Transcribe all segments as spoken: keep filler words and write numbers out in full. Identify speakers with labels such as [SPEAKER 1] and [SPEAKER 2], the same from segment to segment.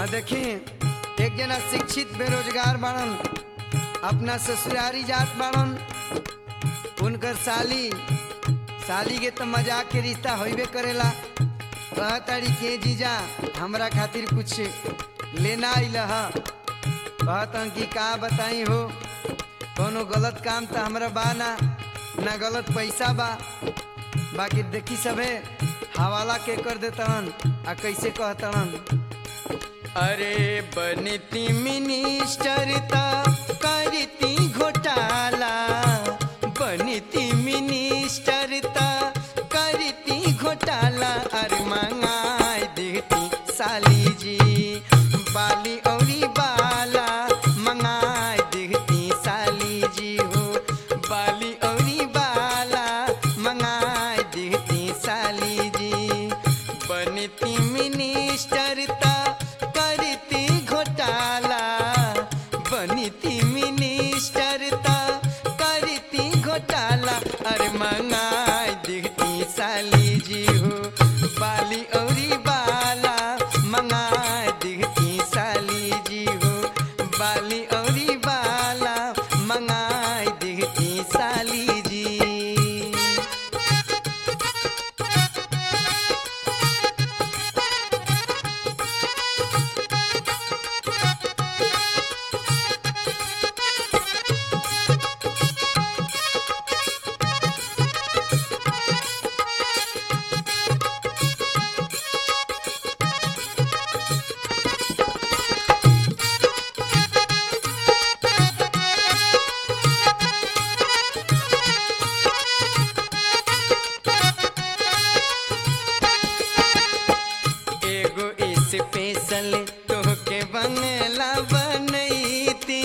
[SPEAKER 1] देखी एक जना शिक्षित बेरोजगार बाड़न, अपना ससुरारी जात बाड़न। उनकर साली साली के तो मजाक के रिश्ता होइबे करेला। कहताड़ी के जीजा हमरा खातिर कुछ लेना आइल ह। कहतन कि का बताई हो, कोनो गलत काम तो हमरा बा ना, ना गलत पैसा बा। बाकी देखी सबे हवाला के कर देतन। आ कैसे कहतन, अरे बनती मिनिस्टर ता करती घोटाला, बनती मिनिस्टर ता करती घोटाला। अरे मंगाई देती साली जी बाली औरी बाला, मंगाई देती साली जी हो बाली औरी बाला, मंगाई देती साली जी। बनती मिनिस्टर ता करती घोटाला, बनती मिनिस्टर ता करती घोटाला। अरे मंगाई देती साली जी हो बाली औरी बाला, मंगाई देती साली जी हो बाली औरी बाला, मंगाई देती साली जी। स्पेशल तोहके बंगला बनैती,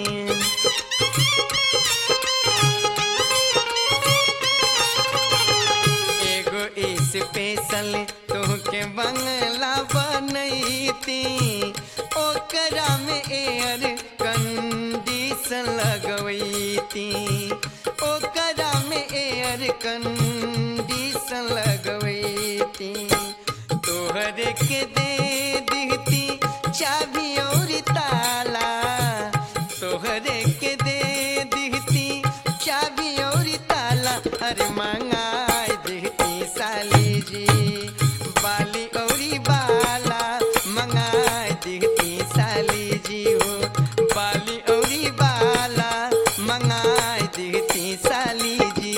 [SPEAKER 1] एगो स्पेशल तोहके बंगला बनैती। ओकरा में एयर कंडीशन लगवैती, ओकरा में एयर कंडीशन लगवैती। तोहरे के दे देती चाबी और ताला, तोहरे के दे देती चाबी और ताला। अरे मंगाई देती साली जी बाली औरी बाला, मंगाई देती साली जी हो बाली औरी बाला, मंगाई देती साली जी।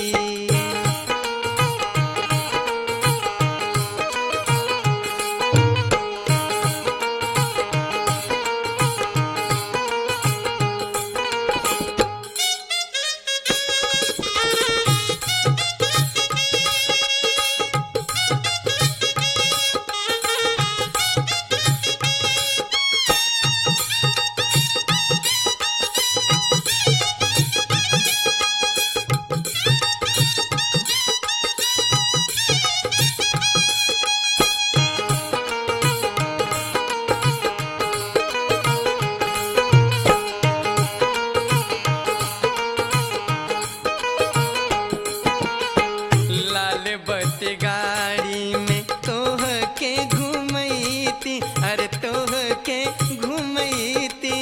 [SPEAKER 1] बत्ती गाड़ी में तोह के घुमैती, अरे तोह के घुमैती।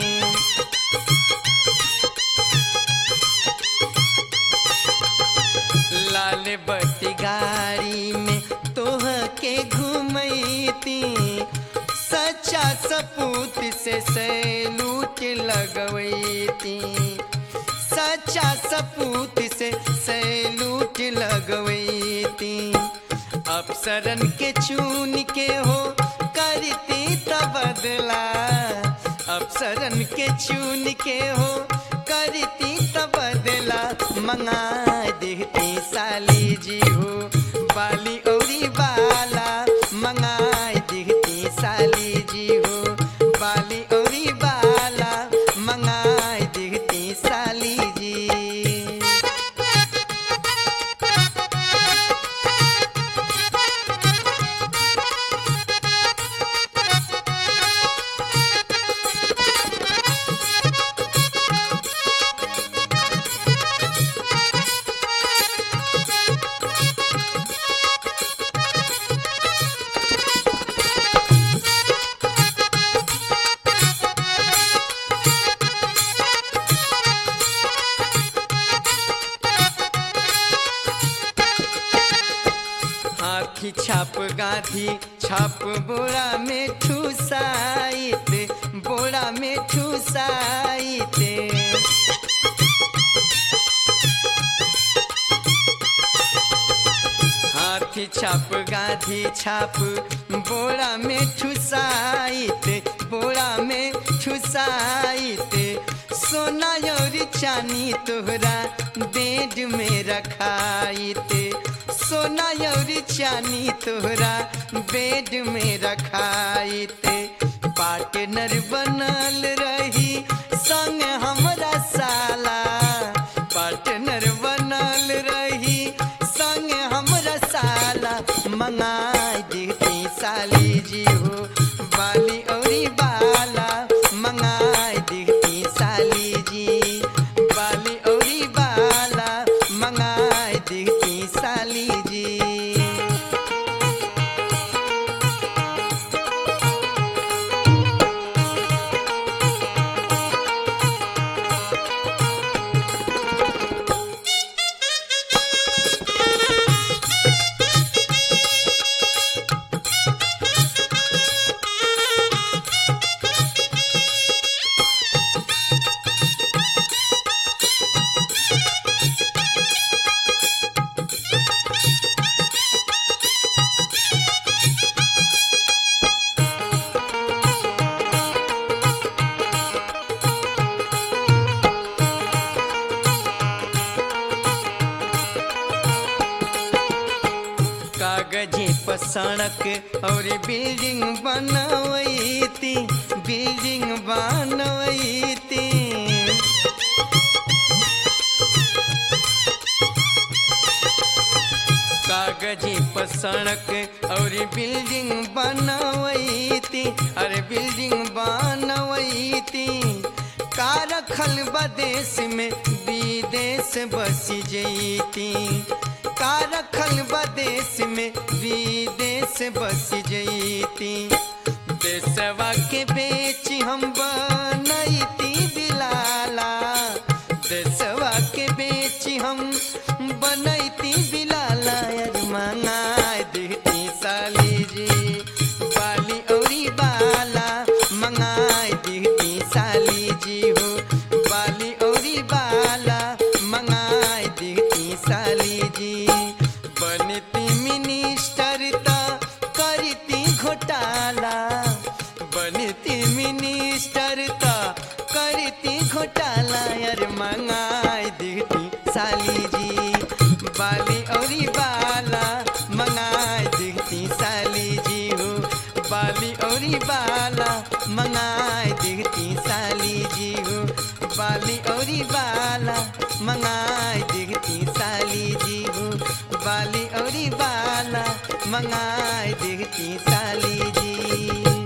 [SPEAKER 1] लाल बत्ती गाड़ी में तोह के घुमैती। सच्चा सपूत से सैलूट लगवैती, सच्चा सपूत से सैलूट लगवैती। अफसरन के चुन के हो करती तबदला, अफसरन के चुन के हो करती तबदला। मंगा देती साली जी हो बाली औरी बाला, मंगा देती साली जी हो बाली औरी बाला, मंगा देती साली जी। गांधी छाप बोरा में ठुसाइत बोरा में ठुसाइत हाथी छाप गांधी छाप बोरा में ठुसाइत बोरा में ठुसाइत सोना और चानी तोहरा बेड में रखाइत सोना और चानी तोहरा बेड में रखाइत पार्टनर बनल रही संग हमरा साला पार्टनर बनल रही संग हमरा साला मंगाई देती साली जी हो बाली औरी बाला मंगाई देती साली जी बाली औरी बाला मंगाई देती साली जी। कागजे पर सड़क और बिल्डिंग बनवैती बिल्डिंग बनवैती कागजे पर सड़क और बिल्डिंग बनवैती अरे बिल्डिंग बनवैती का रखल बदेश में विदेश बस जैती का रखल बदेश में विदेश बस जैती देशवा के बेच हम बनैती बिलाला देशवा के बेच हम बनैती बिलाला यार मंगाई देती साली जी बाली औरी बाला मंगाई देती साली जी हो बाली औरी बाला मंगाई देती साली जी बनती मिनिस्टर ता करती घोटाला बनती मिनिस्टर ता करती घोटाला यार मंगाई देती साली जी बाली औरी बाला मंगाई देती साली जी हो बाली औरी बाला मंगाई देती साली जी हो बाली औरी बाला मंगाई देती साली जी हो बाली औरी बाला मंगाई देती साली जी।